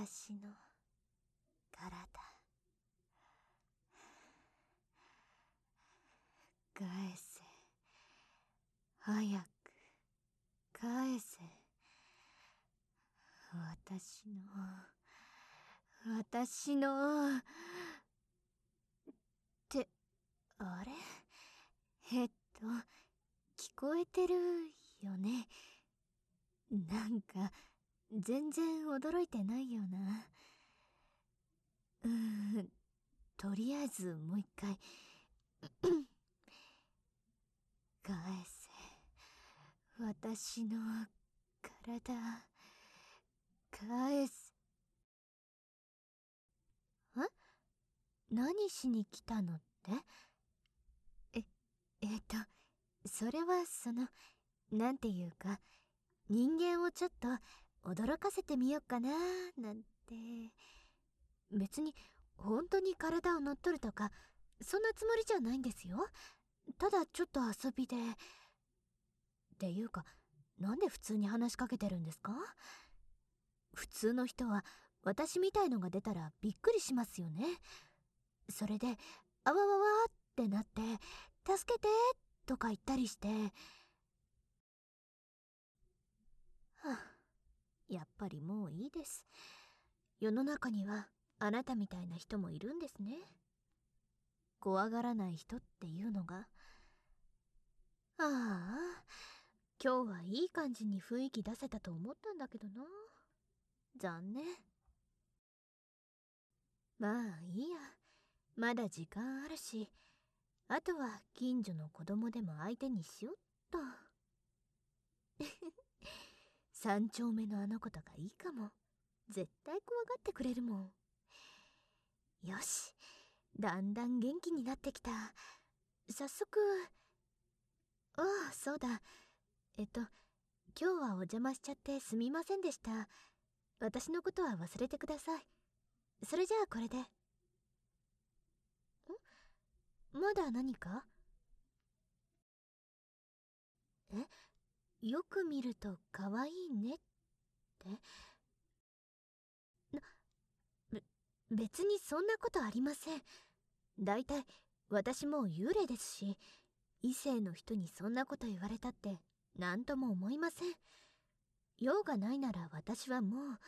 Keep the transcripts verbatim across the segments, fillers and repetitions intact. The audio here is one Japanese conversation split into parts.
私の体。返せ。早く返せ。私の私のってあれ、えっと聞こえてるよね。なんか全然驚いてないよな。うーん、とりあえずもう一回返せ。私の体返す。ん？何しに来たのって？え、えっと、それはその、なんていうか、人間をちょっと驚かせてみようかななんて。別に本当に体を乗っ取るとかそんなつもりじゃないんですよ。ただちょっと遊びで。っていうか、なんで普通に話しかけてるんですか？普通の人は私みたいのが出たらびっくりしますよね。それであわわわってなって助けてとか言ったりして。はあ、やっぱりもういいです。世の中にはあなたみたいな人もいるんですね。怖がらない人っていうのが。ああ、今日はいい感じに雰囲気出せたと思ったんだけどな。残念。まあいいや、まだ時間あるし、あとは近所の子供でも相手にしよっと。三丁目のあの子とかいいかも。絶対怖がってくれるもん。よし、だんだん元気になってきた。早速。ああ、そうだ。えっと今日はお邪魔しちゃってすみませんでした。私のことは忘れてください。それじゃあこれで。ん？まだ何か？え？よく見ると可愛いねって？な、べ、別にそんなことありません。だいたい私もう幽霊ですし、異性の人にそんなこと言われたって何とも思いません。用がないなら私はもう。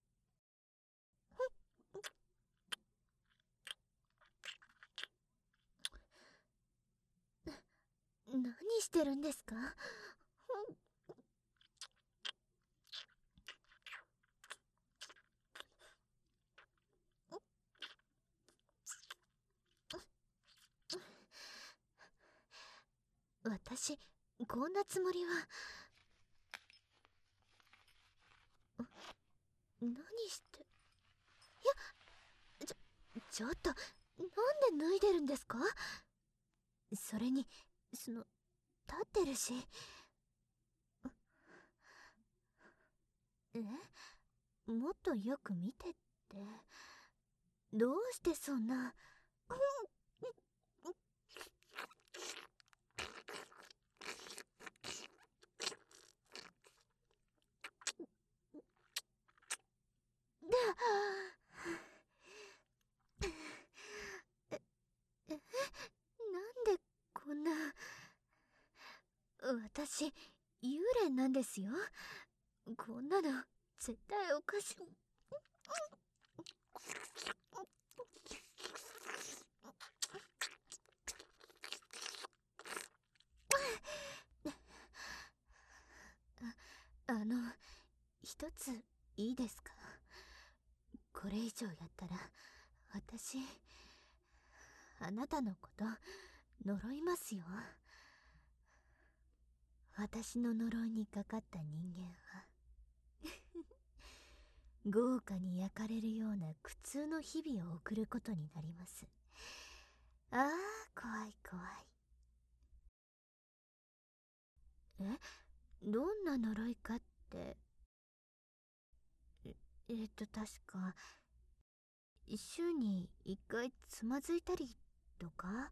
何してるんですか？私こんなつもりは。何して。いや、ちょちょっとなんで脱いでるんですか？それにその立ってるし。え？もっとよく見てって。どうしてそんな。え、え、なんでこんな。私幽霊なんですよ。こんなの絶対おかしい。あ、あの一ついいですか？これ以上やったら私あなたのこと呪いますよ。私の呪いにかかった人間は豪華に焼かれるような苦痛の日々を送ることになります。ああ、怖い怖い。え、どんな呪いかって。ええっと確か週に一回つまずいたりとか。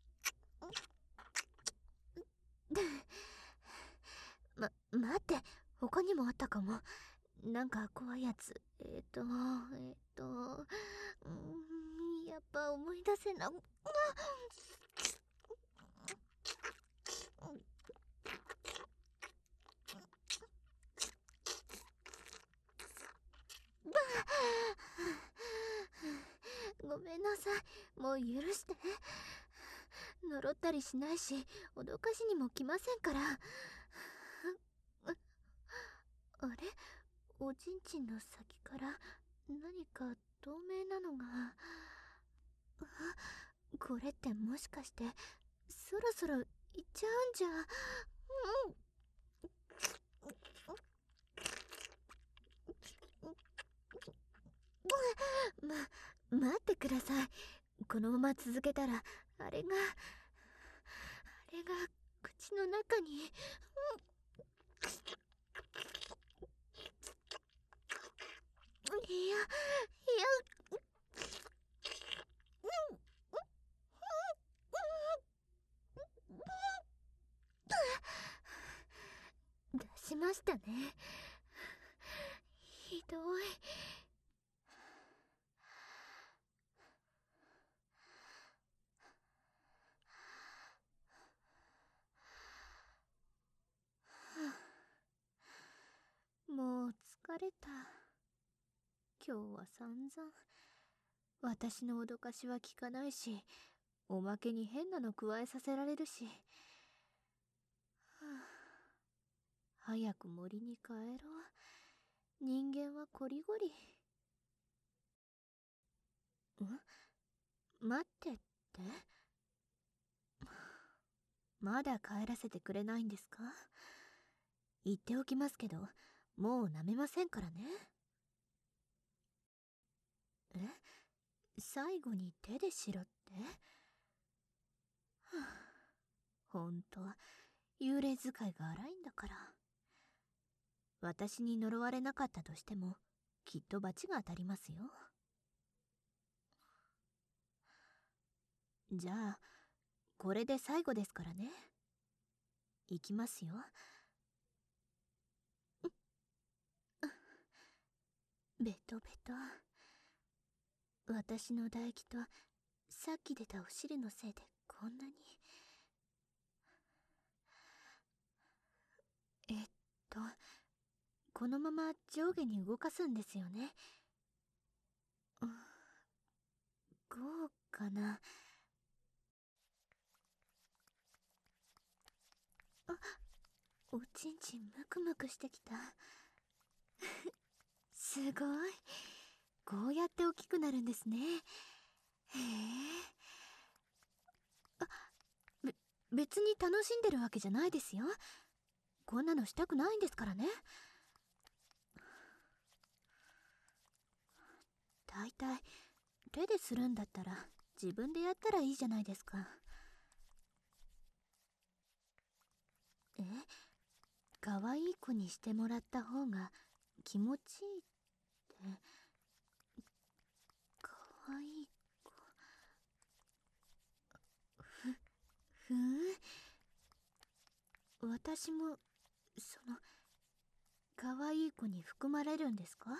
ま、待って、 他にもあったかも。なんか怖いやつ。えっと、えっと、うーん、やっぱ思い出せな、ごめんなさい。もう許して。呪ったりしないし、脅かしにも来ませんから。あれ、おちんちんの先から何か透明なのが。あ、これってもしかしてそろそろ行っちゃうんじゃ。うん、ま、待ってください。このまま続けたらあれがあれが口の中に。いやいや、出しましたね。ひどい。もう疲れた。今日は散々。私の脅かしは効かないし、おまけに変なの加えさせられるし。はあ、早く森に帰ろう。人間はこりごり。ん？待ってって？まだ帰らせてくれないんですか？言っておきますけど、もう舐めませんからね。え？最後に手でしろって？はあ、ほんと、幽霊使いが荒いんだから。私に呪われなかったとしても、きっと罰が当たりますよ。じゃあ、これで最後ですからね。いきますよ。ベトベト。私の唾液とさっき出たお尻のせいでこんなに。えっとこのまま上下に動かすんですよね。うん、こうかな。あ、おちんちんムクムクしてきた。すごい。こうやって大きくなるんですね。へえ。あ、べ、別に楽しんでるわけじゃないですよ。こんなのしたくないんですからね。だいたい手でするんだったら自分でやったらいいじゃないですか。え、可愛い子にしてもらった方が気持ちいいって。可愛い子。ふ、ふん。私もその可愛い子に含まれるんですか？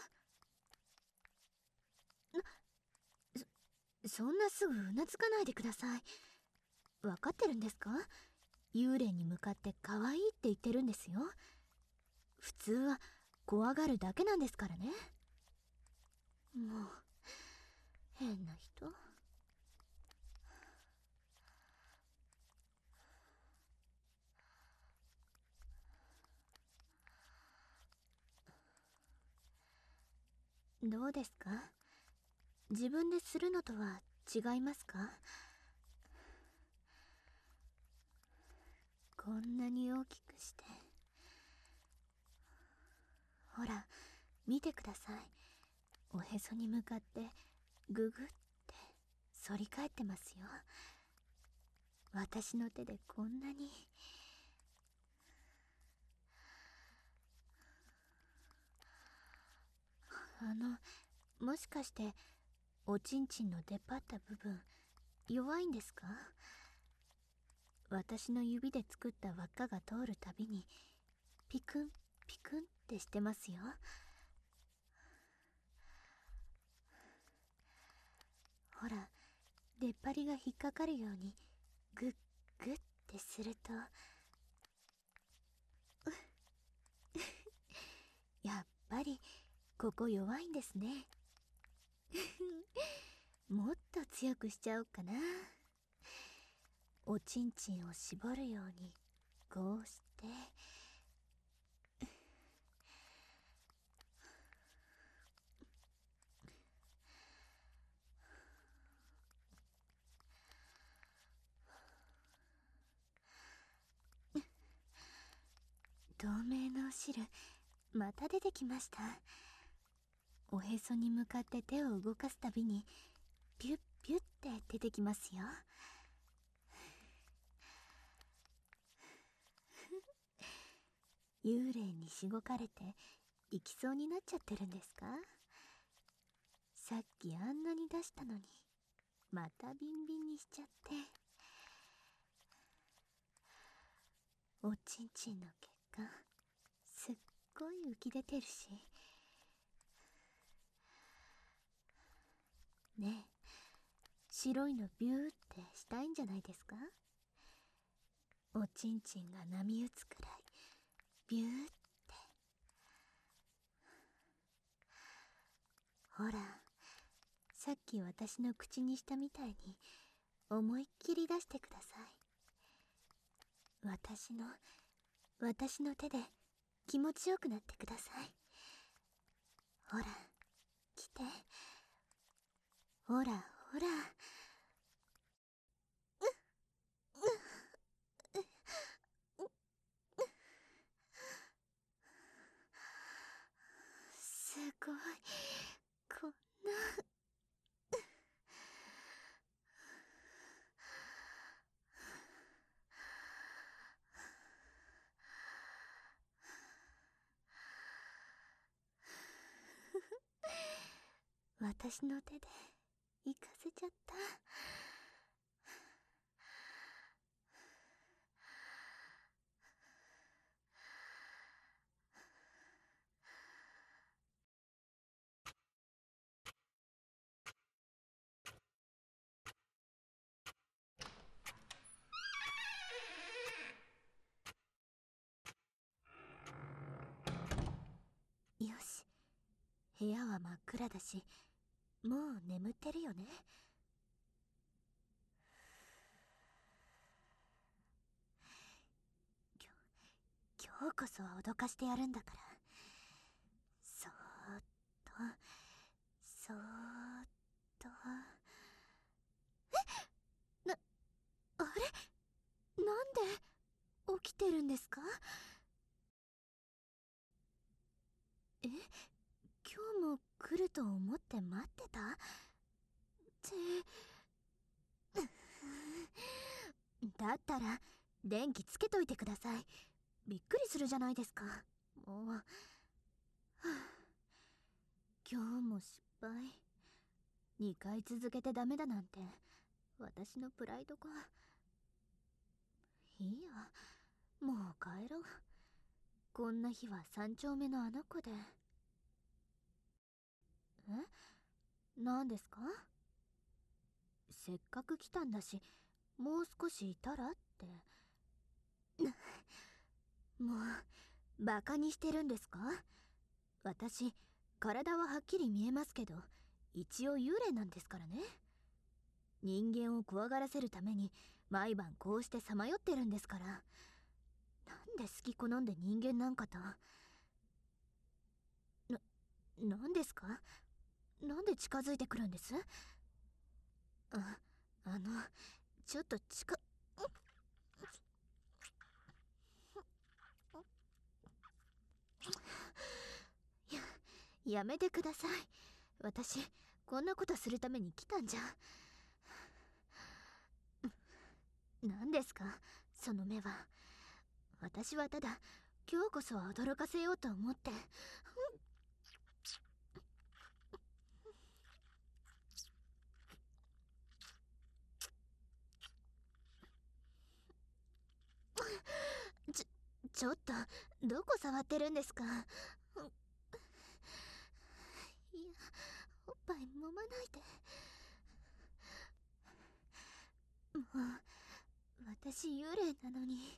そ、そんなすぐうなずかないでください。分かってるんですか？幽霊に向かって可愛いって言ってるんですよ。普通は怖がるだけなんですからね。もう変な人。どうですか？自分でするのとは違いますか？こんなに大きくして。ほら見てください。おへそに向かってググって反り返ってますよ。私の手でこんなに。あの、もしかしておちんちんの出っ張った部分弱いんですか？私の指で作った輪っかが通るたびにピクンっピクンってしてますよ。ほら、出っ張りが引っかかるようにグッグッってするとやっぱりここ弱いんですね。もっと強くしちゃおうかな。おちんちんを絞るようにこうして透明の汁また出てきました。おへそに向かって手を動かすたびにピュッピュッって出てきますよ。幽霊にしごかれて行きそうになっちゃってるんですか？さっきあんなに出したのにまたビンビンにしちゃって。おちんちんの血管すっごい浮き出てるし。ねえ、白いのビューってしたいんじゃないですか？おちんちんが波打つくらいビューって。ほら、さっき私の口にしたみたいに思いっきり出してください。私の私の手で気持ちよくなってください。ほら、来て。ほらほら。すごい、こんな。私の手で行かせちゃった。よし、部屋は真っ暗だし、もう眠ってるよね。今日こそは脅かしてやるんだから。そーっとそーっと。えなあれ、なんで起きてるんですか？え、今日も来ると思って待ってたってだったら電気つけといてください。びっくりするじゃないですか。もう、はあ、今日も失敗。にかい続けてダメだなんて私のプライドが。いいや、もう帰ろう。こんな日は三丁目のあの子で。え、何ですか？せっかく来たんだし、もう少しいたらって。もうバカにしてるんですか？私、体ははっきり見えますけど一応幽霊なんですからね。人間を怖がらせるために毎晩こうしてさまよってるんですから。なんで好き好んで人間なんかと。な、なんですか？なんで近づいてくるんです？あ、あの、ちょっと近っ。や、やめてください。私、こんなことするために来たんじゃ。何ですかその目は。私はただ今日こそは驚かせようと思って。ちちょっと、どこ触ってるんですか？いや、おっぱい揉まないで。もう、私幽霊なのに。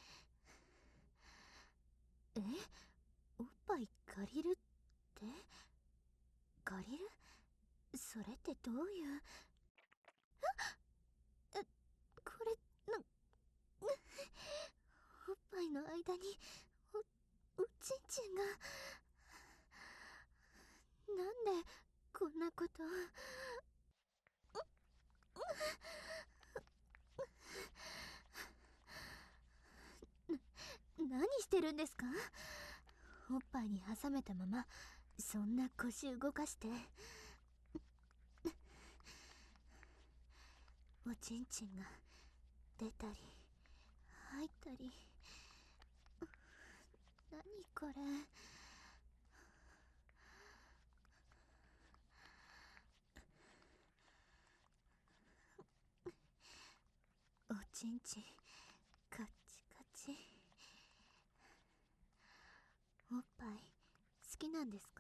え？おっぱい借りるって？借りる？それってどういう。え、これ、な、おっぱいの間に、お、おちんちんが。なんで、こんなこと。何してるんですか？おっぱいに挟めたまま、そんな腰動かして。おちんちんが出たり入ったり。何これ。おちんちんカッチカチ。おっぱい好きなんですか？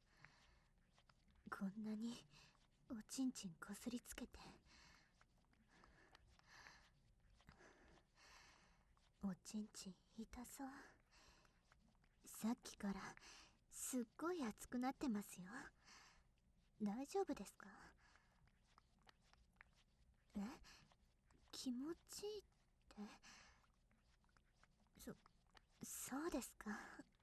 こんなにおちんちんこすりつけて。おちんちん痛そう。さっきからすっごい熱くなってますよ。大丈夫ですか？え？気持ちいいって。そ、そうですか。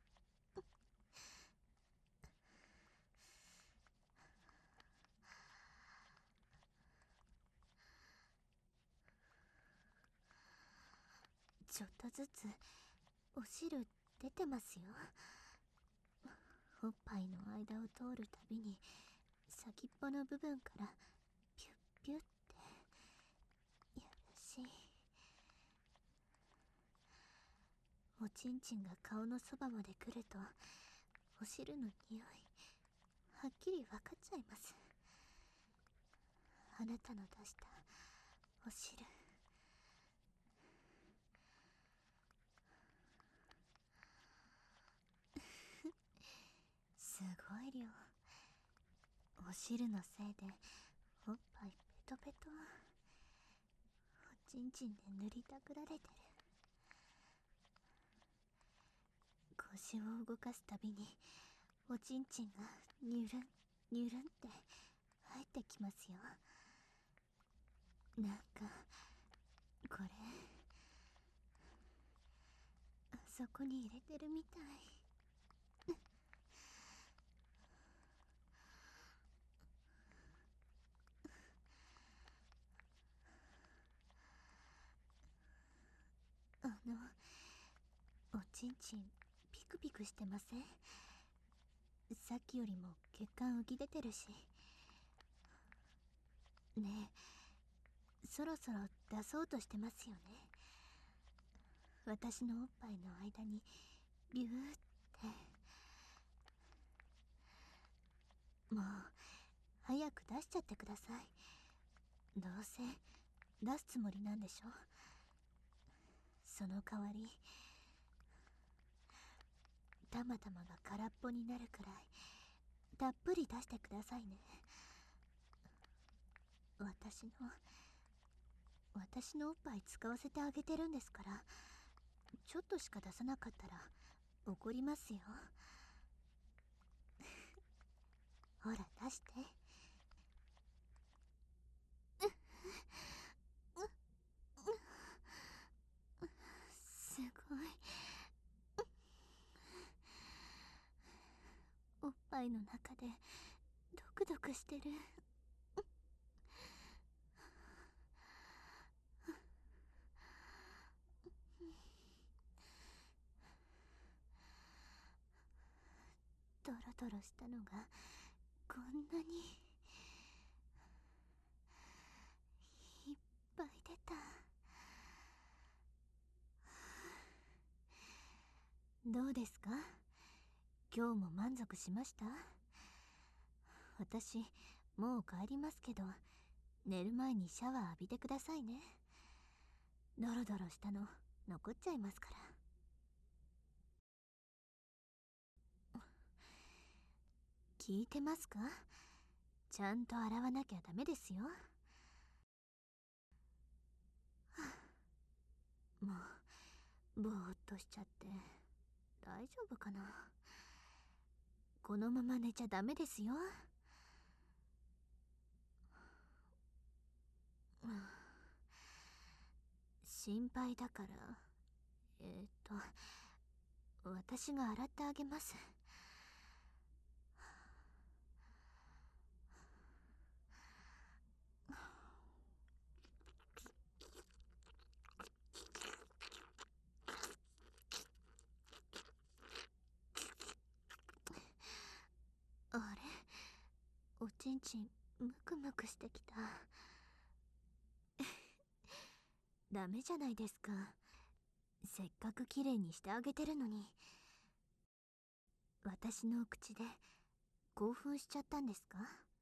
ちょっとずつお汁出てますよ。おっぱいの間を通るたびに先っぽの部分からピュッピュッってやるし。おちんちんが顔のそばまで来るとお汁の匂いはっきり分かっちゃいます。あなたの出したお汁。すごい量。お汁のせいでおっぱいペトペト。おちんちんで塗りたくられてる。腰を動かすたびにおちんちんがニュルンニュルンって入ってきますよ。なんかこれあそこに入れてるみたい。あの、おちんちんピクピクしてません？さっきよりも血管浮き出てるし。ねえ、そろそろ出そうとしてますよね。私のおっぱいの間にビューって。もう早く出しちゃってください。どうせ出すつもりなんでしょ。その代わりたまたまが空っぽになるくらいたっぷり出してくださいね。私の私のおっぱい使わせてあげてるんですから。ちょっとしか出さなかったら怒りますよ。ほら出して。すごい。おっぱいの中でドクドクしてる。ドロドロしたのがこんなにいっぱい出た。どうですか？今日も満足しました？私もう帰りますけど、寝る前にシャワー浴びてくださいね。ドロドロしたの残っちゃいますから。 聞いてますか？ちゃんと洗わなきゃダメですよ。もうぼーっとしちゃって大丈夫かな。このまま寝ちゃダメですよ。心配だから、えー、っと私が洗ってあげます。あれ、おちんちんムクムクしてきた。ダメじゃないですか。せっかくきれいにしてあげてるのに。私の口で興奮しちゃったんですか？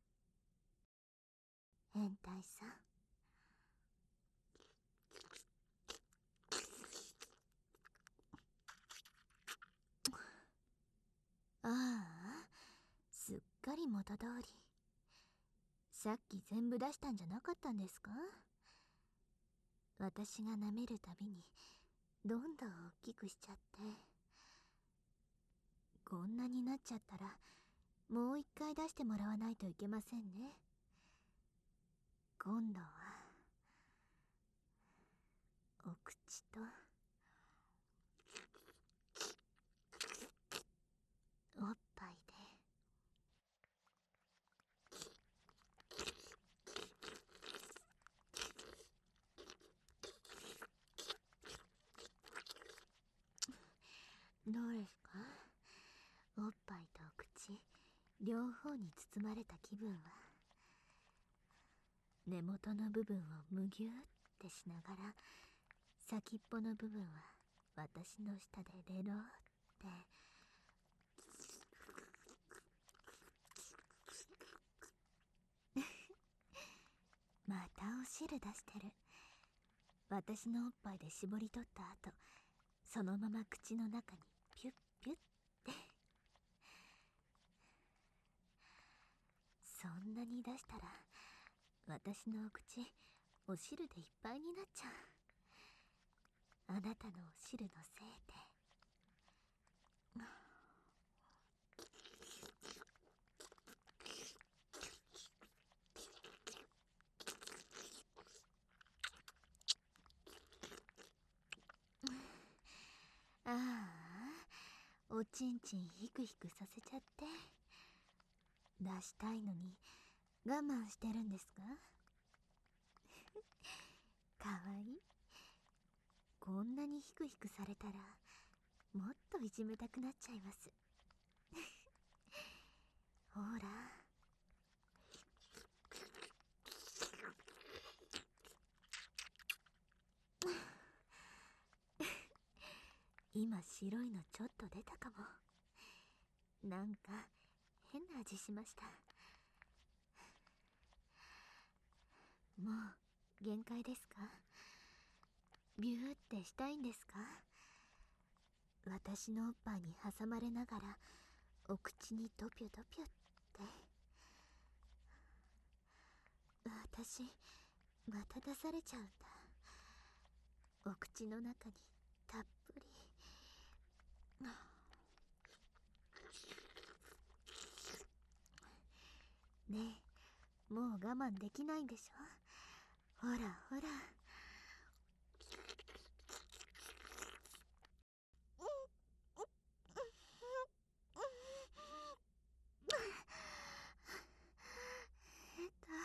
変態さん。ああ、すっかり元通り。さっき全部出したんじゃなかったんですか？私が舐めるたびにどんどん大きくしちゃって。こんなになっちゃったらもう一回出してもらわないといけませんね。今度はお口とおっぱいで。どうですか？おっぱいとお口両方に包まれた気分は。根元の部分をむぎゅーってしながら、先っぽの部分は私の下でレローって。またお汁出してる。私のおっぱいで絞り取った後、そのまま口の中にピュッピュッって。そんなに出したら私のお口お汁でいっぱいになっちゃう。あなたのお汁のせいで。ああ、おちんちんヒクヒクさせちゃって出したいのに我慢してるんですか？かわいい。こんなにヒクヒクされたらもっといじめたくなっちゃいます。ほら。今白いのちょっと出たかも。なんか変な味しました。もう限界ですか？ビューってしたいんですか？私のおっぱいに挟まれながらお口にドピョドピョって。私また出されちゃうんだ。お口の中にたっぷり。ねえ、もう我慢できないんでしょ？ほらほら。えっと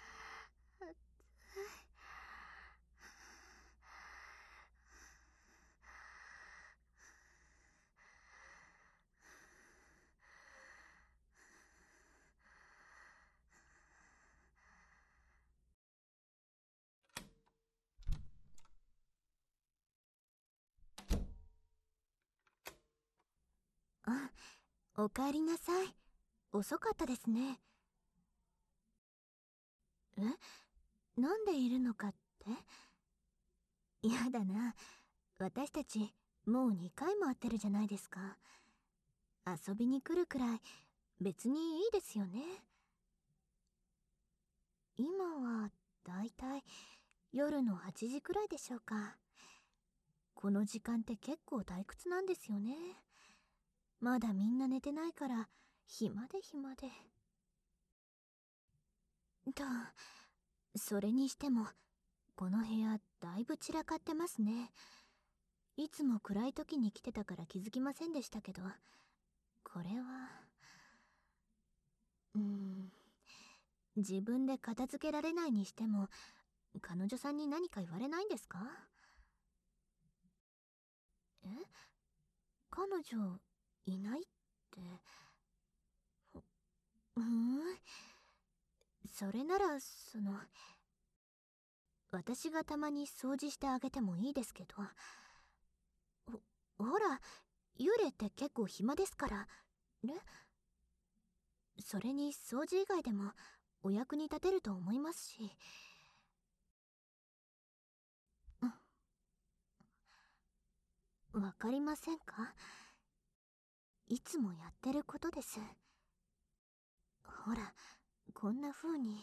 あ、おかえりなさい。遅かったですね。え、なんでいるのかって？やだな。私たちもうにかいも会ってるじゃないですか。遊びに来るくらい別にいいですよね。今はだいたい夜のはちじくらいでしょうか。この時間って結構退屈なんですよね。まだみんな寝てないから暇で暇で。と、それにしてもこの部屋だいぶ散らかってますね。いつも暗い時に来てたから気づきませんでしたけど、これはうーん自分で片付けられないにしても彼女さんに何か言われないんですか？え、彼女いないって。ふーん、それならその私がたまに掃除してあげてもいいですけど。ほほら、幽霊って結構暇ですからね。それに掃除以外でもお役に立てると思いますし。わかりませんか？いつもやってることです。ほら、こんな風に。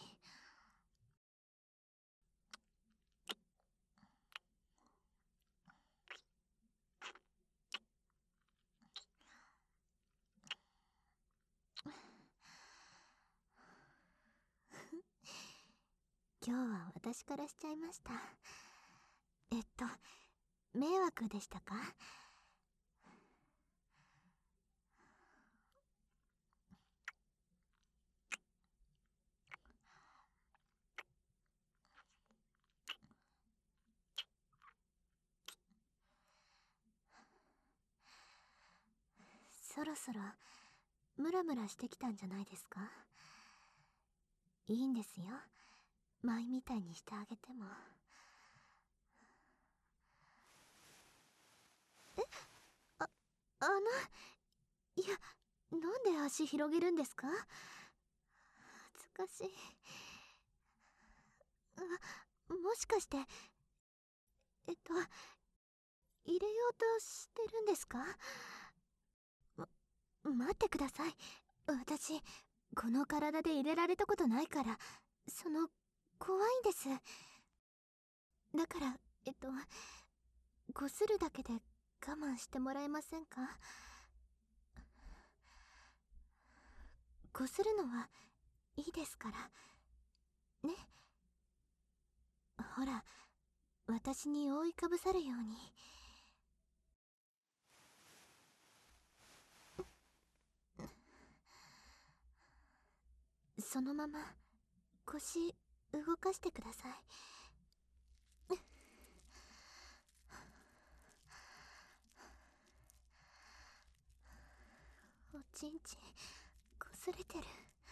今日は私からしちゃいました。えっと迷惑でしたか？そろそろムラムラしてきたんじゃないですか？いいんですよ、舞みたいにしてあげても。え、あ、あの、いや、なんで足広げるんですか？恥ずかしい。あ、もしかしてえっと入れようとしてるんですか？ま、待ってください。私この体で入れられたことないから、その怖いんです。だからえっとこするだけで我慢してもらえませんか？こするのはいいですからね。ほら、私に覆いかぶさるように。そのまま腰動かしてください。おちんちんこすれてる。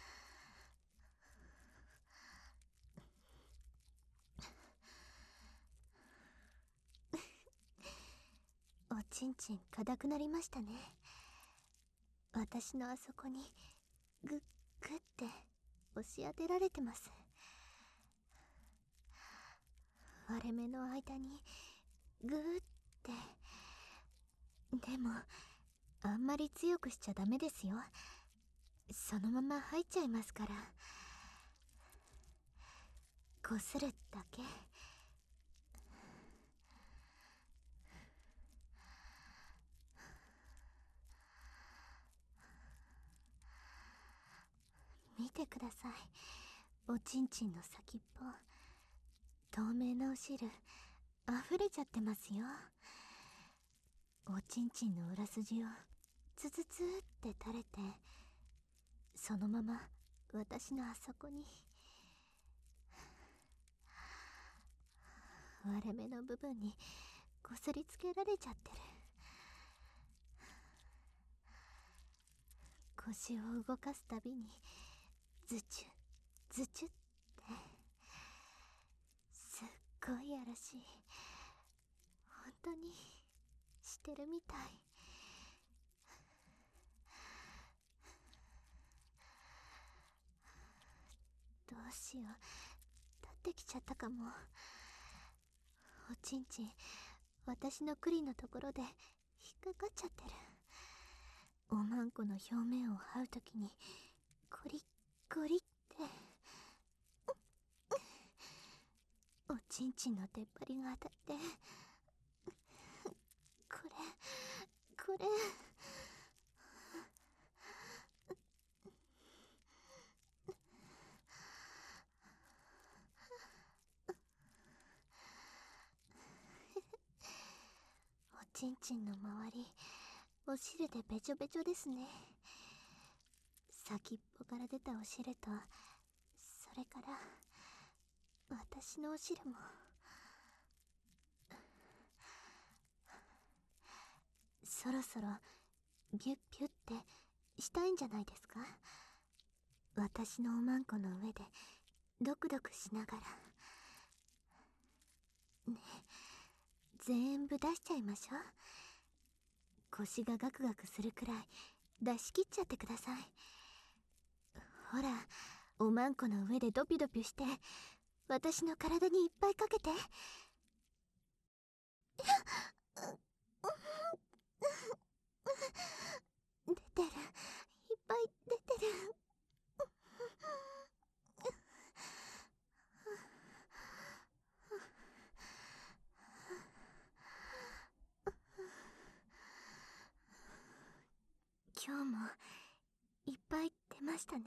おちんちん硬くなりましたね。私のあそこにグッグッて押し当てられてます。割れ目の間にグーって。でもあんまり強くしちゃダメですよ。そのまま入っちゃいますから。こするだけ。見てください、おちんちんの先っぽ。透明なお汁溢れちゃってますよ。おちんちんの裏筋をツツツって垂れて、そのまま私のあそこに。割れ目の部分にこすりつけられちゃってる。腰を動かすたびにズチュズチュって。すっごいやらしい。本当にしてるみたい。どうしよう、立ってきちゃったかも。おちんちん私の栗のところで引っかかっちゃってる。 おまんこの表面を這うときにコリッコリって、おちんちんの出っ張りが当たって、これこれおちんちんの周り、お汁でべちょべちょですね。先っぽから出たお汁と、それから私のお汁も。そろそろギュッピュってしたいんじゃないですか。私のおまんこの上でドクドクしながらね、全部出しちゃいましょう。腰がガクガクするくらい出し切っちゃってください。ほら、おまんこの上でドピドピして、私の体にいっぱいかけて。出てる、いっぱい出てる。今日もいっぱい出ましたね。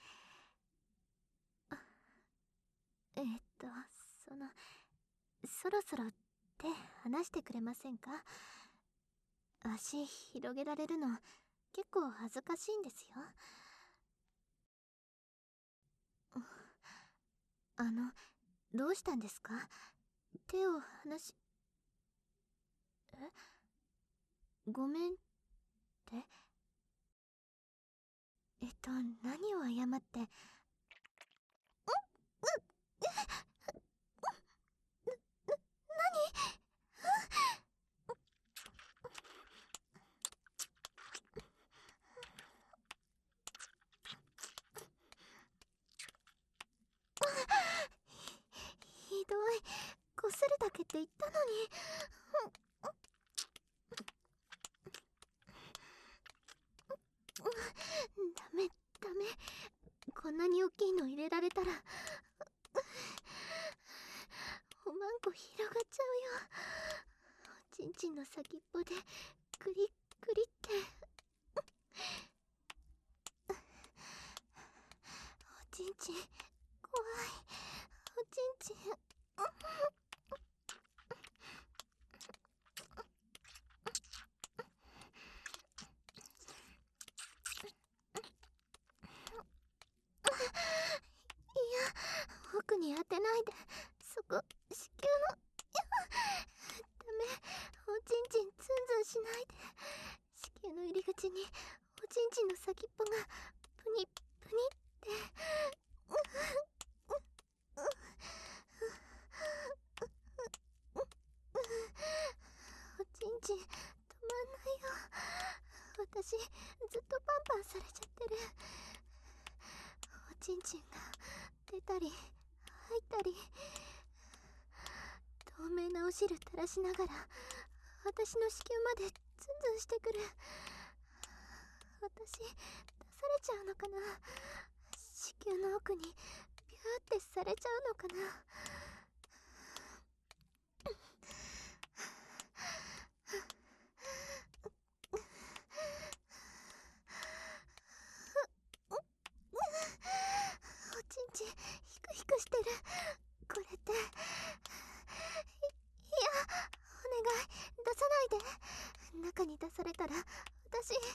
えっとそのそろそろ手離してくれませんか。足広げられるの結構恥ずかしいんですよ。あの、どうしたんですか。手を離し、え、ごめんって。えっと何を謝って。んん何。ひどい、こするだけって言ったのに。ダメダメ、こんなに大きいの入れられたらおまんこ広がっちゃうよ。おちんちんの先っぽでクリックリって。おちんちん怖い。おちんちん奥に当てないで。そこ子宮の。ダメ、おちんちんツンツンしないで。子宮の入り口におちんちんの先っぽがプニプニって。おちんちん止まんないよ。私ずっとパンパンされちゃってる。おちんちんが出たり入ったり、透明なお汁垂らしながら私の子宮までツンツンしてくる。私出されちゃうのかな。子宮の奥にビューってされちゃうのかな。おちんちんヒクヒクしてる。これってい、いや、お願い出さないで。中に出されたら私私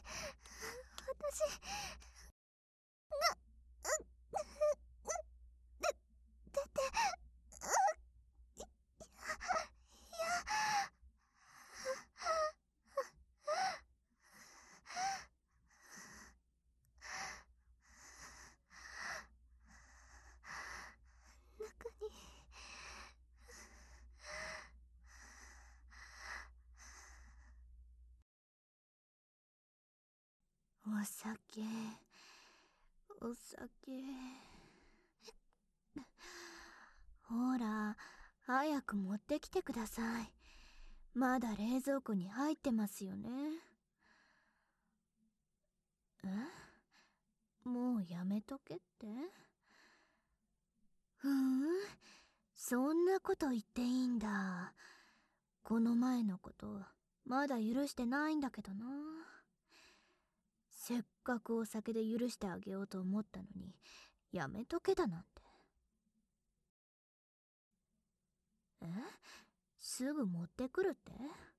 出て、いや、中に。お酒お酒。ほら、早く持ってきてください。まだ冷蔵庫に入ってますよね。 え、もうやめとけって？ふーん、そんなこと言っていいんだ。この前のことまだ許してないんだけどな。せっかくお酒で許してあげようと思ったのに、やめとけだなんて。え、すぐ持ってくるって？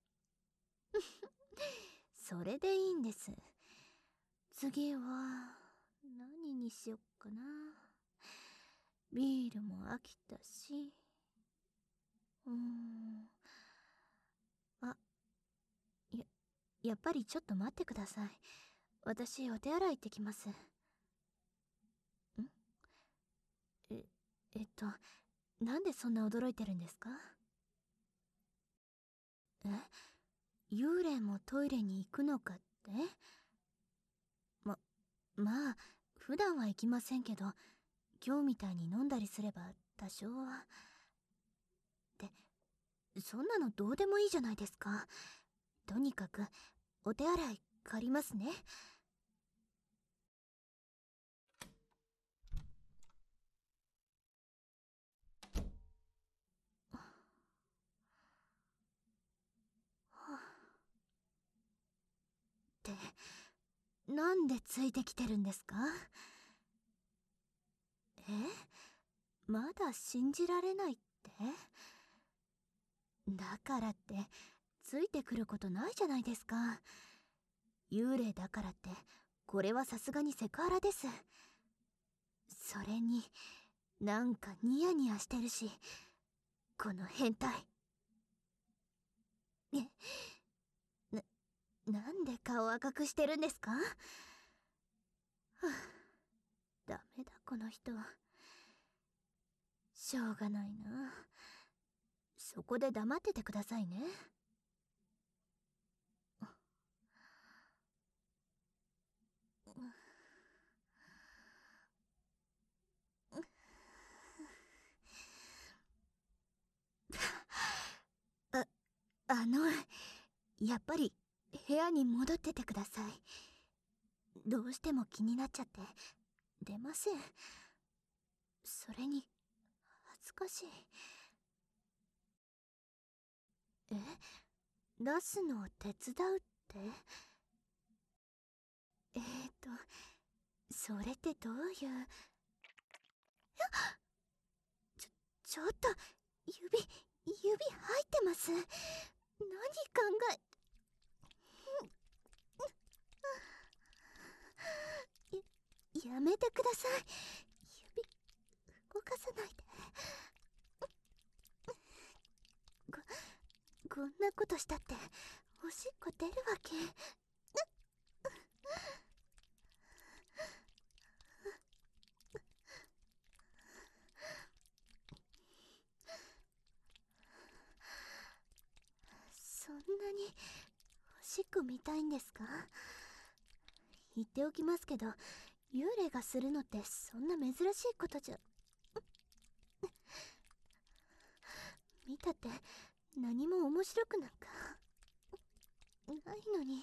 それでいいんです。次は何にしよっかな。ビールも飽きたし。うーん。あ、や、やっぱりちょっと待ってください。私、お手洗い行ってきます。ん？え、えっと、なんでそんな驚いてるんですか？え、幽霊もトイレに行くのかって？ま、まあ、普段は行きませんけど、今日みたいに飲んだりすれば多少は。ってそんなのどうでもいいじゃないですか。とにかくお手洗い借りますね。ってなんでついてきてるんですか？え、まだ信じられないって？だからってついてくることないじゃないですか。幽霊だからってこれはさすがにセクハラです。それになんかニヤニヤしてるし、この変態。え、な、なんで顔赤くしてるんですか？はあ、ダメだこの人。しょうがないな。そこで黙っててくださいね。あ、あの、やっぱり部屋に戻っててください。どうしても気になっちゃって出ません。それに恥ずかしい。え、出すのを手伝うって？えーとそれってどういう？ちょちょっと指指入ってます。何考えや、やめてください。指動かさないで。ここんなことしたっておしっこ出るわけ？そんなにおしっこ見たいんですか？言っておきますけど、幽霊がするのってそんな珍しいことじゃ。見たって何も面白くなんかないのに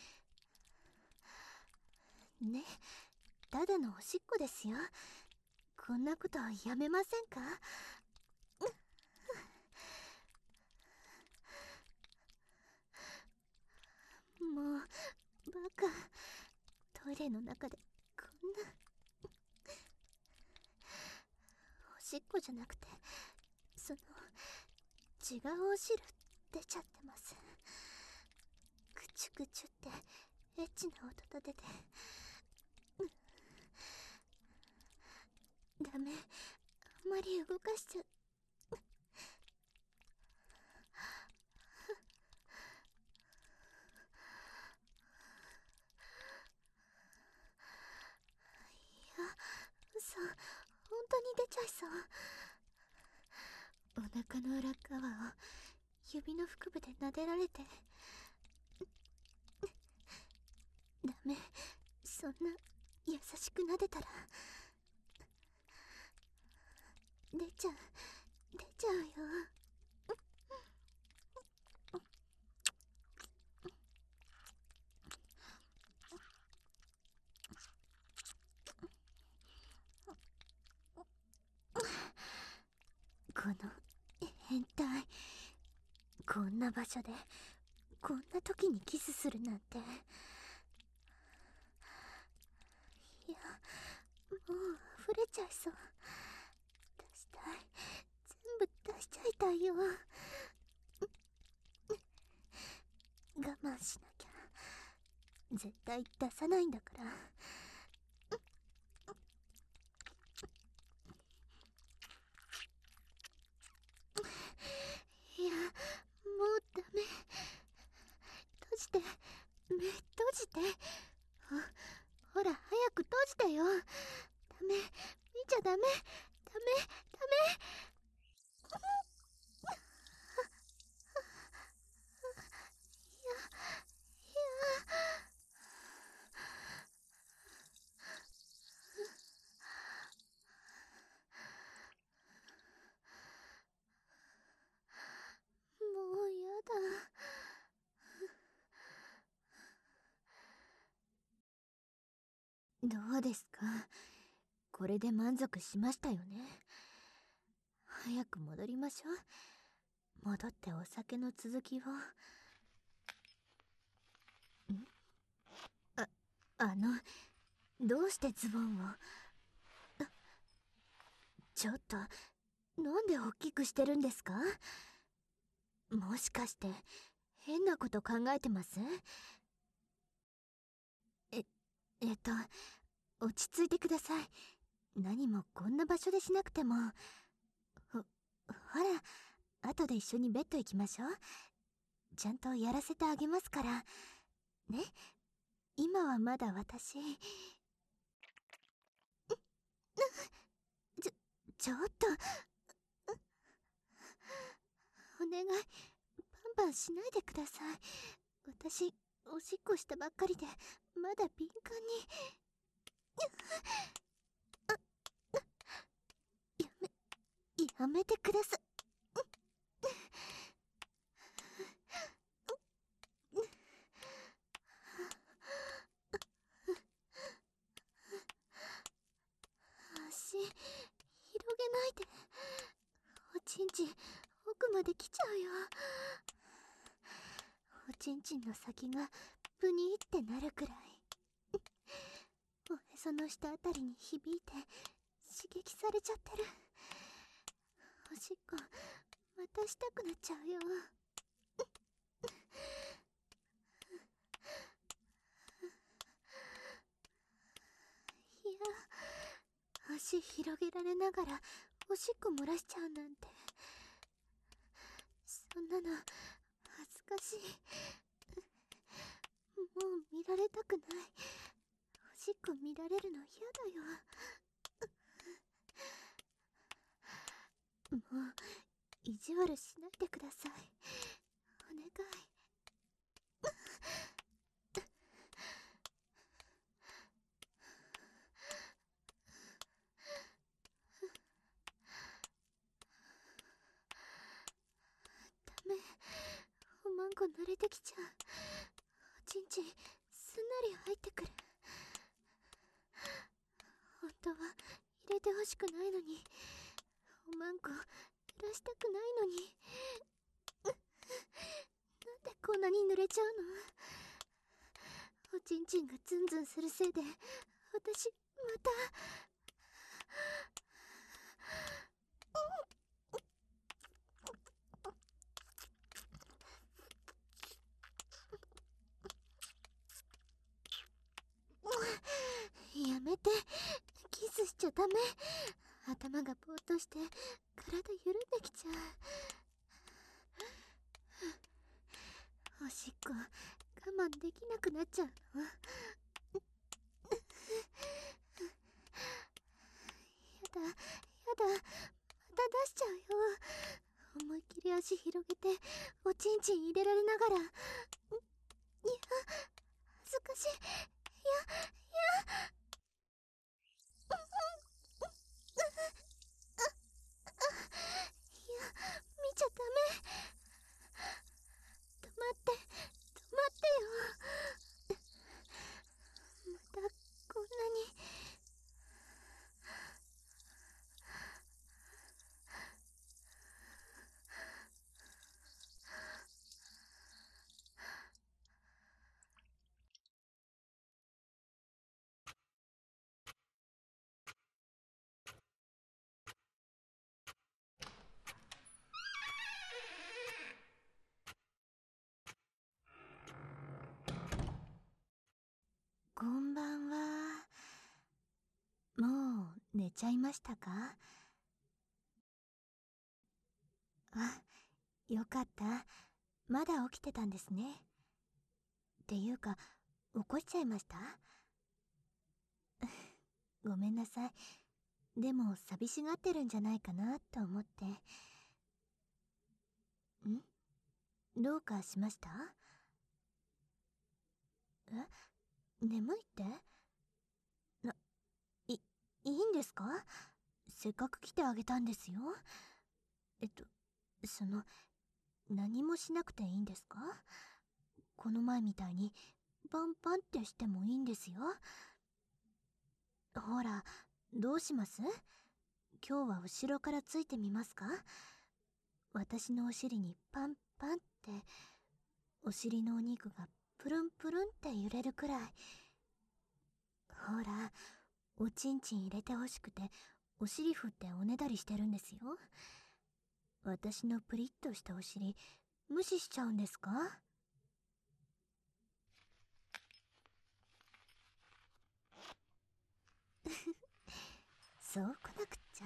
ね。ただのおしっこですよ。こんなことやめませんか？もうバカ。トイレの中でこんなおしっこじゃなくて、その違うお汁出ちゃってます。くちゅくちゅってエッチな音立てて。ダメ、あんまり動かしちゃ。いや、嘘、本当に出ちゃいそう。お腹の裏側を指の腹部で撫でられて。ダメ、そんな優しく撫でたら出ちゃう、出ちゃうよ。 たい。こんな場所でこんな時にキスするなんて。いや、もう溢れちゃいそう。出したい。全部出しちゃいたいよ。我慢しなきゃ。絶対出さないんだから。いや、もうダメ。閉じて、目閉じて。ほ、ほら、早く閉じてよ。ダメ、見ちゃダメ、ダメ、ダメ。いや、いや。もうやだ。どうですか？これで満足しましたよね。早く戻りましょう。戻ってお酒の続きを。ん？あ、あの、どうしてズボンを。ちょっと、なんで大きくしてるんですか？もしかして、変なこと考えてます？え、えっと、落ち着いてください。何もこんな場所でしなくても。ほ、ほら、後で一緒にベッド行きましょう。ちゃんとやらせてあげますから。ね？今はまだ私。ちょ、ちょっと。お願い、バンバンしないでください。私、おしっこしたばっかりで、まだ敏感に。やめ、やめてください。足、広げないで。おちんちん、奥まで来ちゃうよ。おちんちんの先が、ブニーってなるくらい。おへその下あたりに響いて、刺激されちゃってる。おしっこ、またしたくなっちゃうよ。いや、足広げられながらおしっこ漏らしちゃうなんて、そんなの恥ずかしい。もう見られたくない。おしっこ見られるの嫌だよ。もう意地悪しないでください。お願い。ダメ、おまんこ慣れてきちゃう。おちんちんすんなり入ってくる。本当は入れてほしくないのに、おまんこ濡らしたくないのに。なんでこんなに濡れちゃうの？おちんちんがズンズンするせいで、私また。やめて、キスしちゃダメ。頭がぼーっとして体緩んできちゃう。おしっこ我慢できなくなっちゃうの。やだやだ、また出しちゃうよ。思いっきり足広げておちんちん入れられながら。いや、恥ずかしい。いや、いや。いや、見ちゃダメ。止まって、止まってよ。またこんなに。 ちゃいましたか？あ、よかった。まだ起きてたんですね。っていうか、起こしちゃいました？ごめんなさい。でも寂しがってるんじゃないかなと思って。ん？どうかしました？え？眠いって？な、い、いいんですか？せっかく来てあげたんですよ。えっと、その、何もしなくていいんですか？この前みたいに、パンパンってしてもいいんですよ。ほら、どうします？今日は後ろからついてみますか？私のお尻にパンパンって、お尻のお肉がプルンプルンって揺れるくらい。ほら、おちんちん入れてほしくて、お尻振っておねだりしてるんですよ。私のプリッとしたお尻、無視しちゃうんですか？そう来なくっちゃ。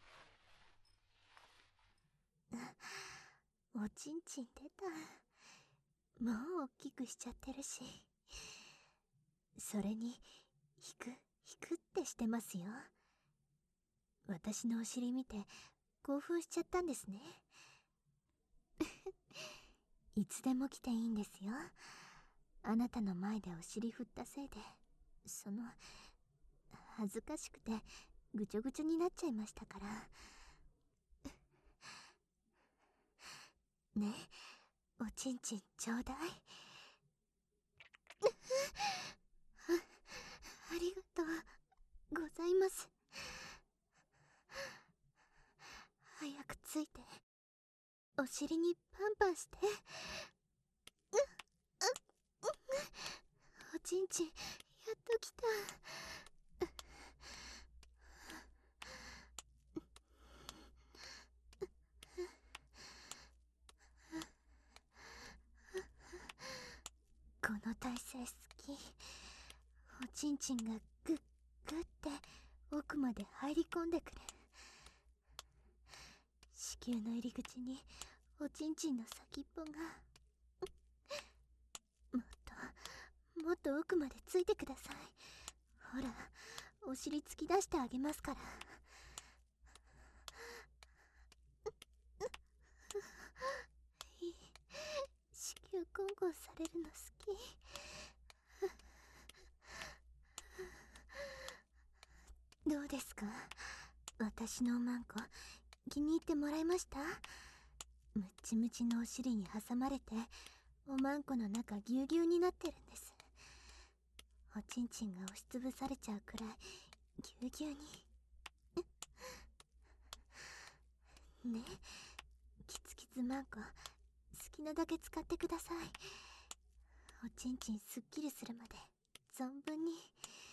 おちんちん出た。もう大きくしちゃってるし。それに、引く、引くってしてますよ。私のお尻見て、興奮しちゃったんですね。いつでも来ていいんですよ。あなたの前でお尻振ったせいで、その、恥ずかしくて、ぐちょぐちょになっちゃいましたから。ね、おちんちんちょうだい。あ、ありがとうございます。早くついて、お尻にパンパンして。おちんちん、やっと来た。この体勢好き。おちんちんがグッグッて奥まで入り込んでくる。子宮の入り口におちんちんの先っぽがもっともっと奥までついてください。ほら、お尻突き出してあげますから。いい、子宮混合されるの好き。どうですか？私のおまんこ気に入ってもらえました？ムッチムチのお尻に挟まれて、おまんこの中ぎゅうぎゅうになってるんです。おちんちんが押しつぶされちゃうくらいぎゅうぎゅうに。ね、キツキツマンコ好きなだけ使ってください。おちんちんすっきりするまで存分に。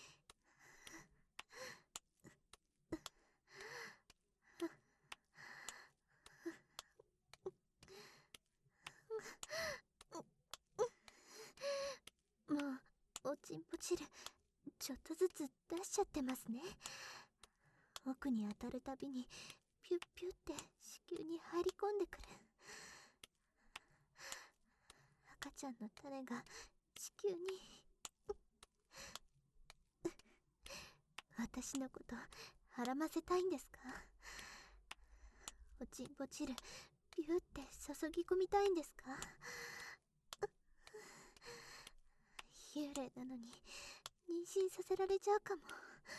もうおちんぽ汁ちょっとずつ出しちゃってますね。奥に当たるたびにピュッピュッって子宮に入り込んでくる。赤ちゃんの種が子宮に。私のことはらませたいんですか？おちんぽ汁ピュッて注ぎ込みたいんですか？幽霊なのに妊娠させられちゃうかも。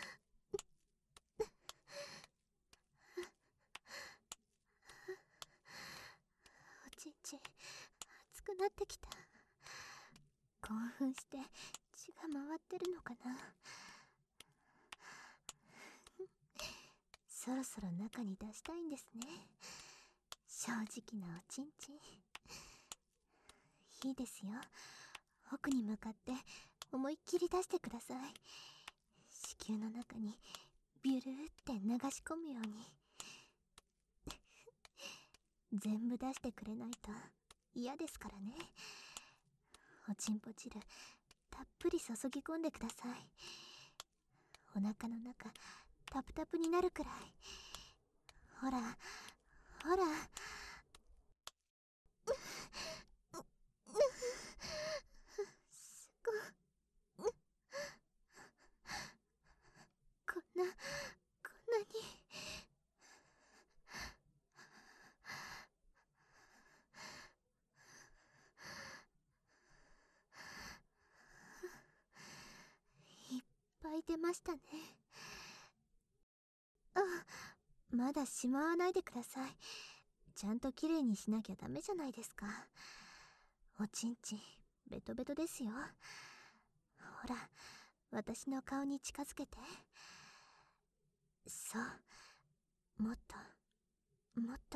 おちんちん熱くなってきた。興奮して血が回ってるのかな。そろそろ中に出したいんですね。正直なおちんちん。いいですよ。奥に向かって思いっきり出してください。子宮の中にビュルーって流し込むように。全部出してくれないと嫌ですからね。おちんぽ汁たっぷり注ぎ込んでください。お腹の中タプタプになるくらい。ほらほら。すごい。こんなこんなに。いっぱい出ましたね。あ、まだしまわないでください。ちゃんときれいにしなきゃダメじゃないですか。おちんちんベトベトですよ。ほら、私の顔に近づけて。そう、もっともっと。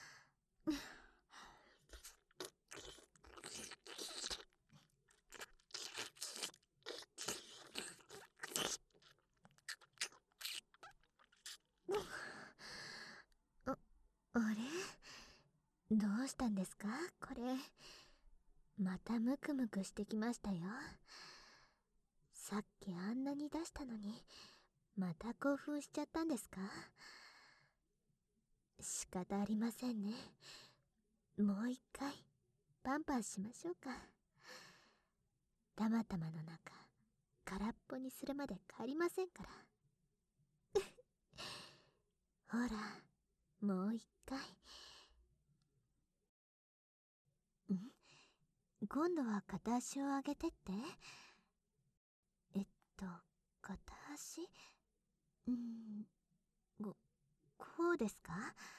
あ、あれ、どうしたんですかこれ。またムクムクしてきましたよ。さっきあんなに出したのにまた興奮しちゃったんですか。仕方ありませんね。もう一回パンパンしましょうか。たまたまの中空っぽにするまで帰りませんからほら、もう一回。ん、今度は片足を上げてって。えっと片足、うーん、ここうですか。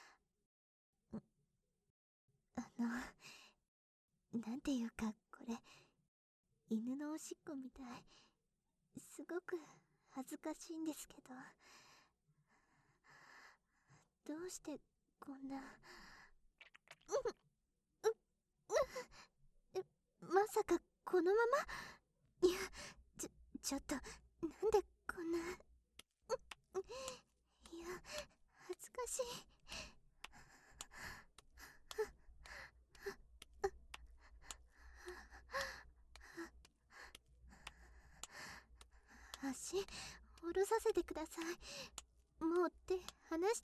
あのなんていうか、これ犬のおしっこみたい。すごく恥ずかしいんですけど。どうしてこんな。うううえ、まさかこのまま。いや、ちょちょっとなんでこんな。いや、恥ずかしい。足下ろさせてください。もう手離して。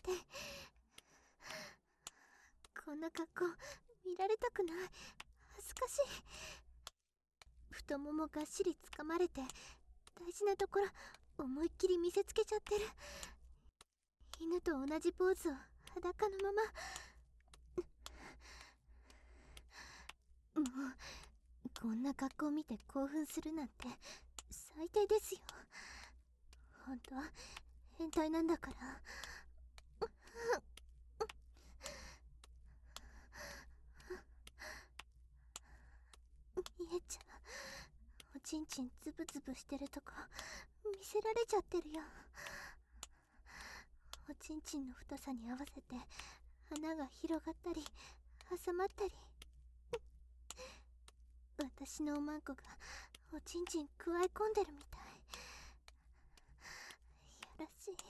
こんな格好見られたくない。恥ずかしい。太ももがっしりつかまれて大事なところ思いっきり見せつけちゃってる。犬と同じポーズを裸のまま。もうこんな格好見て興奮するなんて最低ですよ。本当は変態なんだから。みえちゃん、おちんちんズブズブしてるとこ見せられちゃってるよ。おちんちんの太さに合わせて穴が広がったり挟まったり。私のおまんこがおちんちんくわえ込んでるみたい。やらしい。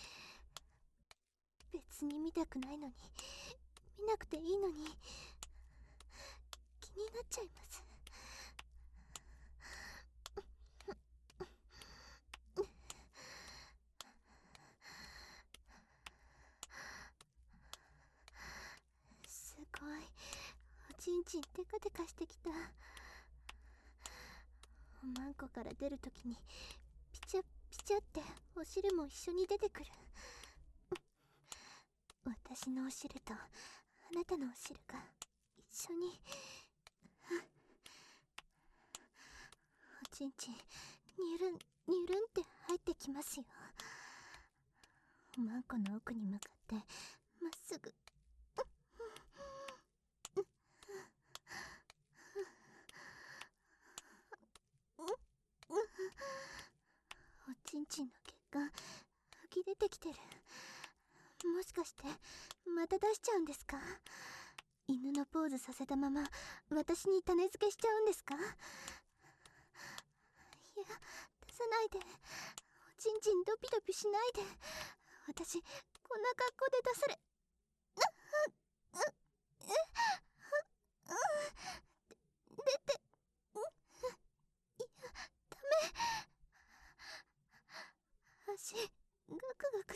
別に見たくないのに、見なくていいのに気になっちゃいます。すごい、おちんちんテカテカしてきた。おまんこから出るときにピチャピチャってお汁も一緒に出てくる。私のお汁とあなたのお汁が一緒に。おちんちんニュルンニュルンって入ってきますよ。おまんこの奥に向かってまっすぐ。おちんちんの血管吹き出てきてる。もしかしてまた出しちゃうんですか。犬のポーズさせたまま私に種付けしちゃうんですか。いや、出さないで。おちんちんドピドピしないで。私こんな格好で出され。出て。いや、ダメ。足ガクガ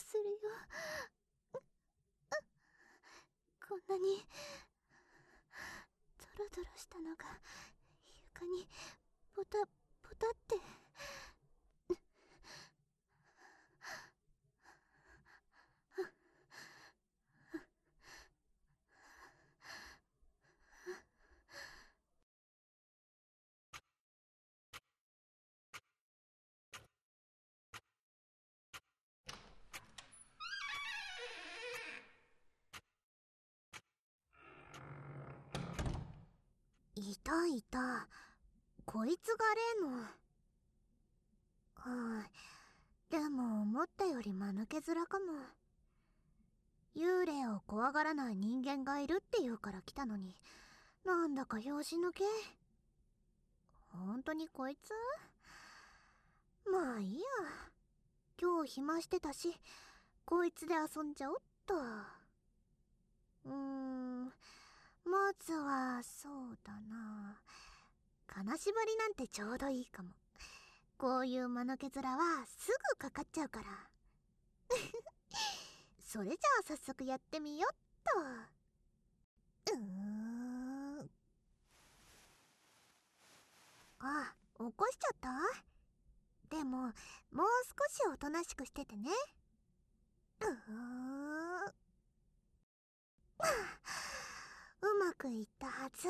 トロしたのが床にポタポタって。いたいた、こいつが例の。はい、でも思ったより間抜け面かも。幽霊を怖がらない人間がいるって言うから来たのに、なんだか拍子抜け。本当にこいつ？まあいいや、今日暇してたしこいつで遊んじゃおっと。うーん、まずはそうだな、金縛りなんてちょうどいいかも。こういう間抜け面はすぐかかっちゃうから。それじゃあ早速やってみよっと。うーん、あ、起こしちゃった？でももう少しおとなしくしててね。うーん、うまくいったはず。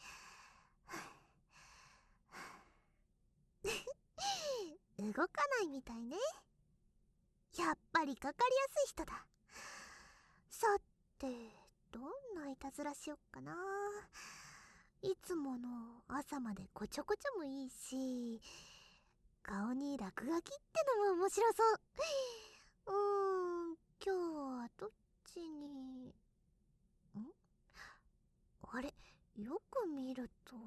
動かないみたいね。やっぱりかかりやすい人だ。さて、どんないたずらしよっかな。いつもの朝までこちょこちょもいいし、顔に落書きってのも面白そう。うーん、今日はどっちに。ん、あれ、よく見ると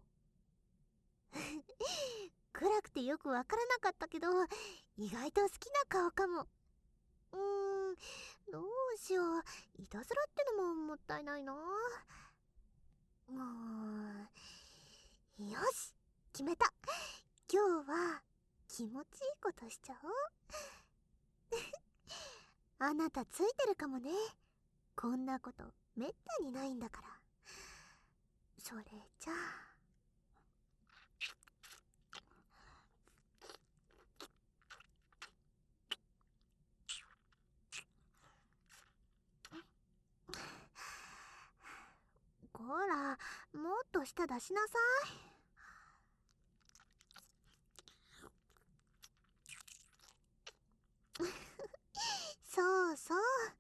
暗くてよくわからなかったけど、意外と好きな顔かも。うーん、どうしよう、いたずらってのももったいないな。もう、よし、決めた。今日は気持ちいいことしちゃおう。あなたついてるかもね。こんなことめったにないんだから。それじゃあ、こら、もっと舌出しなさい。そうそう。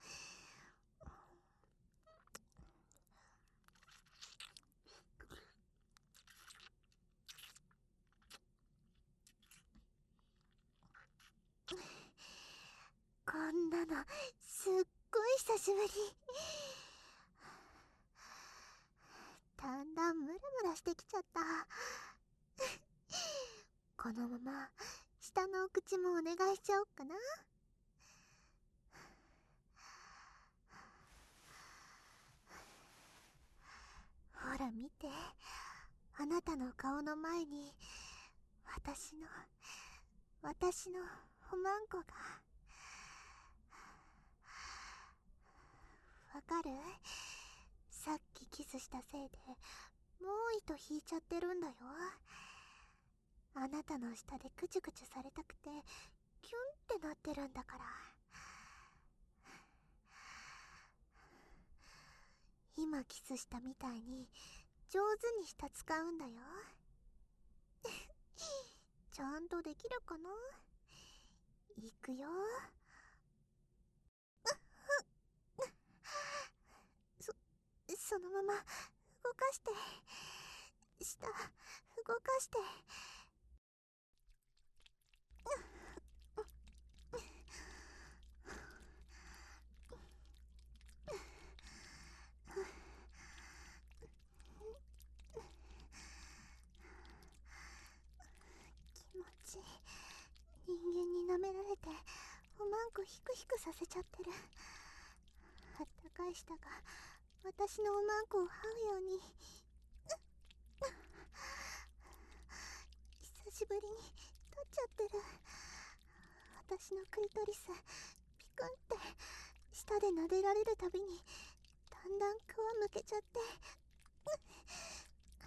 こんなのすっごい久しぶり。だんだんムラムラしてきちゃった。このまま下のお口もお願いしちゃおっかな。ほら見て、あなたの顔の前に私の私のおまんこが。わかる？さっきキスしたせいでもう糸引いちゃってるんだよ。あなたの下でクチュクチュされたくてキュンってなってるんだから。今キスしたみたいに上手に舌使うんだよ。ちゃんとできるかな。いくよ。そそのまま動かして、舌動かして。気持ちいい。人間に舐められておまんこヒクヒクさせちゃってる。あったかい舌が私のおまんこを這うように。久しぶりに立っちゃってる。私のクリトリスピクンって舌で撫でられるたびにだんだん皮むけちゃって。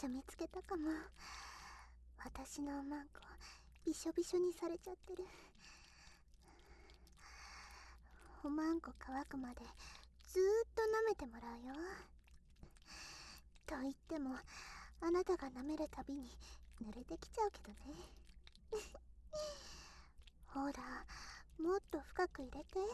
ちゃ見つけたかも。私のおまんこびしょびしょにされちゃってる。おまんこ乾くまでずーっと舐めてもらうよ。と言ってもあなたが舐めるたびに濡れてきちゃうけどね。ほら、もっと深く入れて。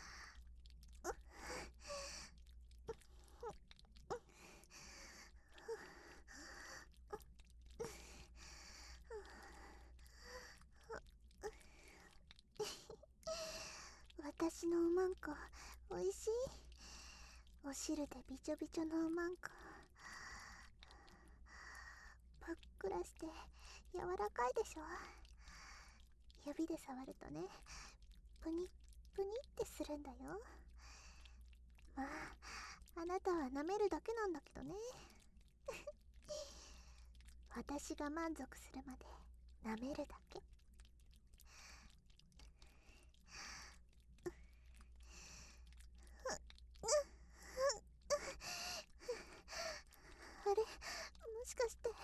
私のおまんこおいしい？お汁でびちょびちょのおまんこ、ぷっくらして柔らかいでしょ。指で触るとね、プニップニってするんだよ。まあ、あなたは舐めるだけなんだけどね。私が満足するまで舐めるだけ。あれ、もしかして。ど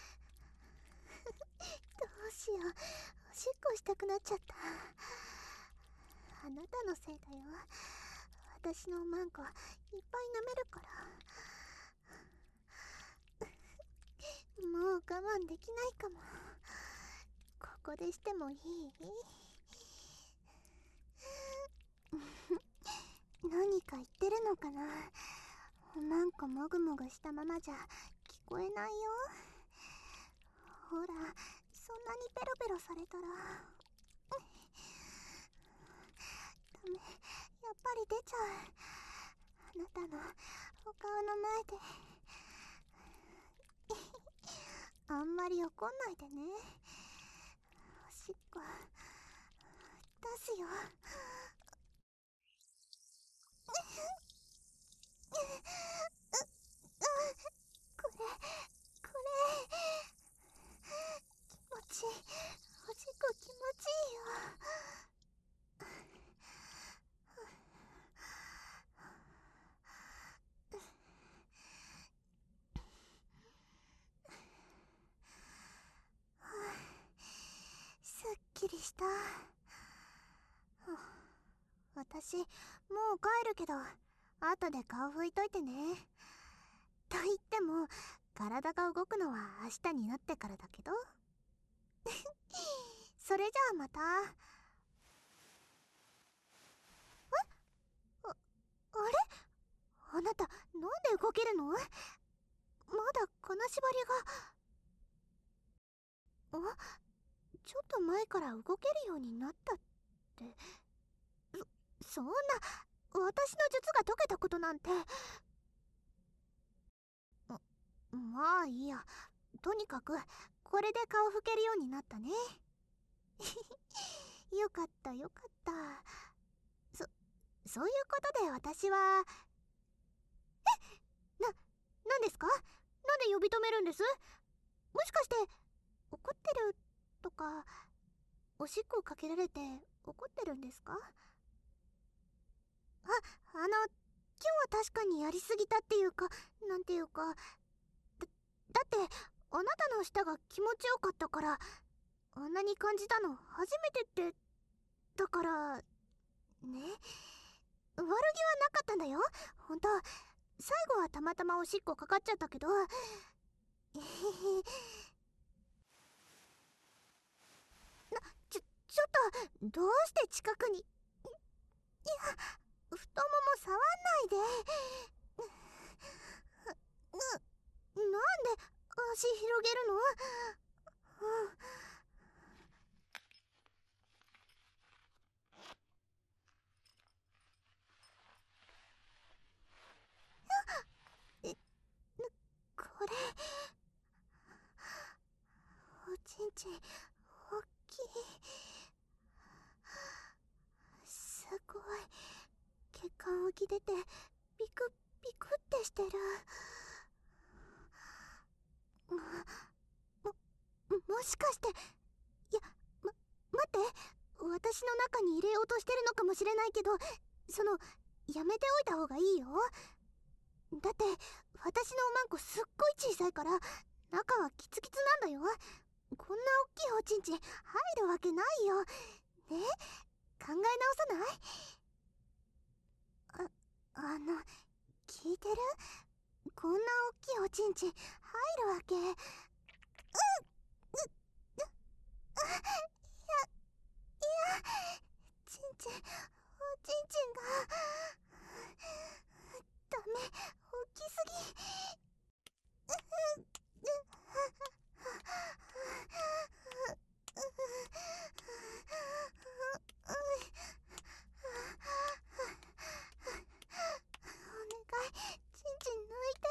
うしよう、おしっこしたくなっちゃった。あなたのせいだよ。私のおまんこいっぱい舐めるから。もう我慢できないかも。ここでしてもいい？何か言ってるのかな。おまんこもぐもぐしたままじゃ聞こえないよ。ほら、そんなにペロペロされたら。ダメ、やっぱり出ちゃう。あなたのお顔の前で。あんまり怒んないでね。おしっこ出すよ。これこれ気持ちいい。おしっこ気持ちいいよ。すっきりした。私もう帰るけど後で顔拭いといてね。と言っても体が動くのは明日になってからだけど。それじゃあまた。え？あ、あれ？あなたなんで動けるの？まだ金縛りが。あ、ちょっと前から動けるようになったって。そ、そんな、私の術が解けたことなんて。ま、まあいいや。とにかくこれで顔拭けるようになったね。よかったよかった。そ、そういうことで私は。え？な、なんですか？なんで呼び止めるんです？もしかして怒ってるとか、おしっこをかけられて怒ってるんですか？あ、あの、今日は確かにやりすぎたっていうか、なんていうか、だ、だってあなたの舌が気持ちよかったからあんなに感じたの初めてって。だからね、悪気はなかったんだよ、ほんと。最後はたまたまおしっこかかっちゃったけど。えへへ。な、ちょ、ちょっとどうして近くに。いや、太もも触んないで。な、なんで足広げるの？うん。え、な、これおちんちんおっきい。すごい血管浮き出てビクビクってしてる。も、もしかして。いや、ま、待って、私の中に入れようとしてるのかもしれないけど、その、やめておいた方がいいよ。だって私のおまんこすっごい小さいから、 中はキツキツなんだよ。こんな大きいおちんちん入るわけないよ。ね、考え直さない？あ、あの、聞いてる？こんな大きいおちんちん入るわけ。うん、う、う、あ、いや、いや、ちんちん、おちんちんが、ダメ、大きすぎ。お願い、ちんちん抜いて。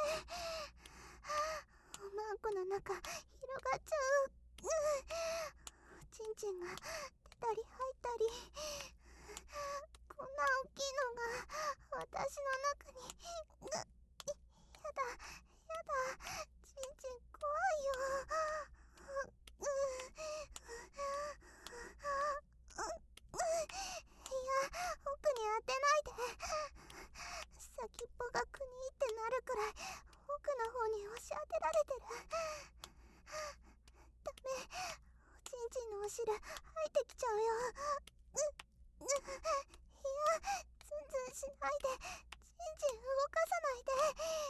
おまんこの中広がっちゃう。おちんちんが出たり入ったり、こんな大きいのが私の中に。やだやだ、ちんちん怖いよ。いや、奥に当てないで。先っぽがクニーってなるくらい奥の方に押し当てられてる。ダメ、おちんちんのお汁入ってきちゃうよ。う、う、いや、ズンズンしないで。ちんちん動かさないで。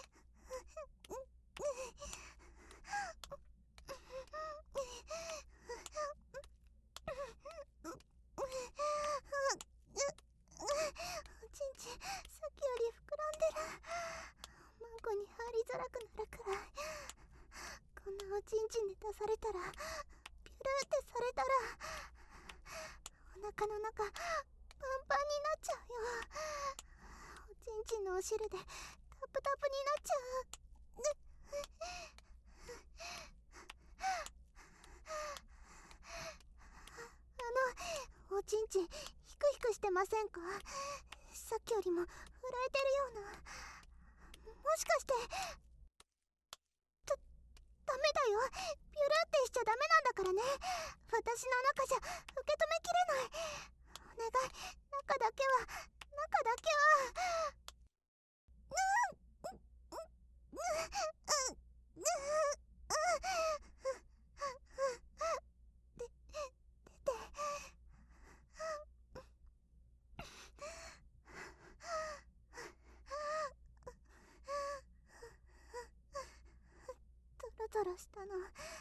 おちんちんさっきより膨らんでる。マンコに入りづらくなるくらい。こんなおちんちんで出されたら、ピュルーってされたら、お腹の中パンパンになっちゃうよ。おちんちんのお汁でタプタプになっちゃう。あの、おちんちんヒクヒクしてませんか？さっきよりも震えてるような。もしかして、だ、ダメだよ。ピュルってしちゃダメなんだからね。私の中じゃ受け止めきれない。お願い、中だけは、中だけは。うん、うん、うん、うん、うん、うん、で、出て。ゾロゾロしたの